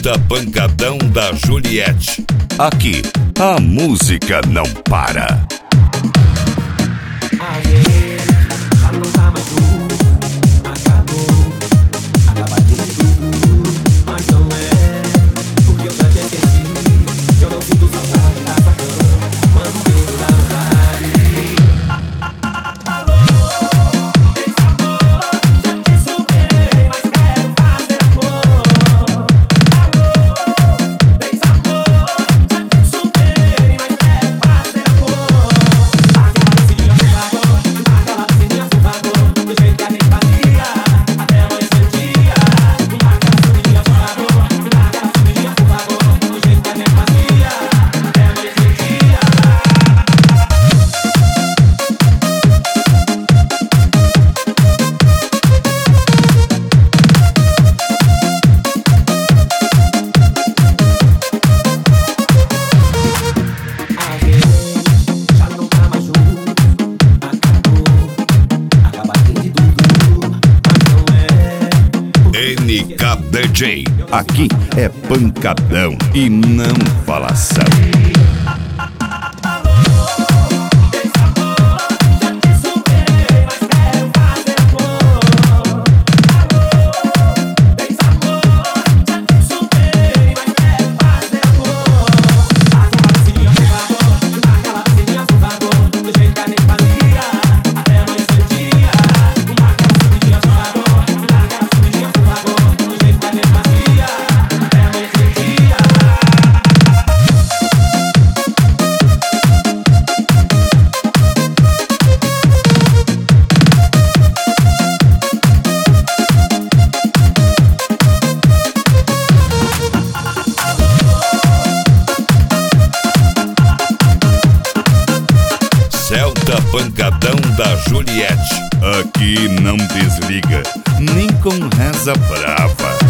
Celta Pancadão da Juliette. Aqui, a música não para. A gente já não tá mais junto. Acabou, acaba tudo. Mas não é, porque eu já te esqueci. Eu não sinto saudade da sua cama. Manda um beijo da vontade. NKDJ, aqui é pancadão e não falação. Celta Pancadão da Juliette. Aqui não desliga, nem com reza brava.